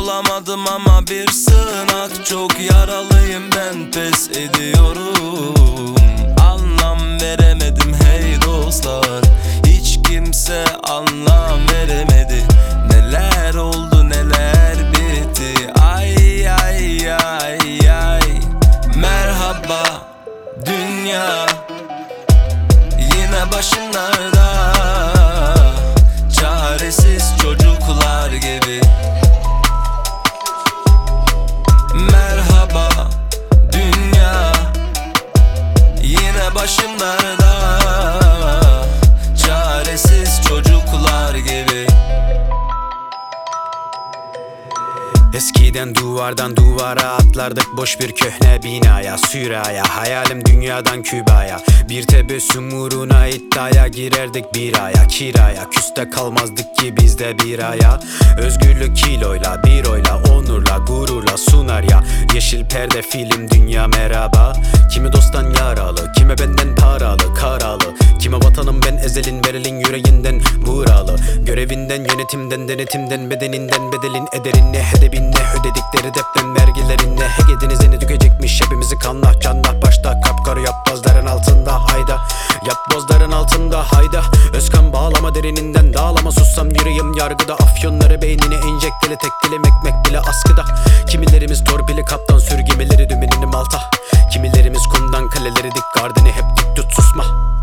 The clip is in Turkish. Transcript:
bulamadım ama bir sığınak. Çok yaralıyım ben, pes ediyorum. Anlam veremedim hey dostlar, hiç kimse anlam veremedi. Neler oldu neler bitti, ay ay ay ay. Merhaba dünya, yine başımlarda çaresiz çocuklar gibi. Merhaba dünya, yine başımlarda çaresiz çocuklar gibi. Eskiden duvardan duvara atlardık boş bir köhne binaya, süraya. Hayalim dünyadan Küba'ya, bir tebessüm uğruna iddiaya girerdik bir aya kiraya. Küste kalmazdık ki bizde bir aya. Özgürlük kiloyla, bir oyla, onurla, gururla sunar ya. Yeşil perde film dünya merhaba. Kimi dosttan yaralı, kime benden paralı, karalı. Kime vatanım ben ezelin, verilin yüreğinden buralı. Görevinden, yönetimden, denetimden, bedeninden, bedelin ederin ne hedebin ne ödedikleri deprem vergilerinde. Hege denizini dökecekmiş hepimizi kanla canla. Başta kapkara yapbozların altında hayda, yapbozların altında hayda. Özkan bağlama derininden dağlama, sussam yüreğim yargıda. Afyonları beynine enjekteli, tek dilim ekmek bile askıda. Kimilerimiz torpili kaptan sür gemileri, dümenini malta. Kimilerimiz kumdan kaleleri dik, gardını hep dik tut susma.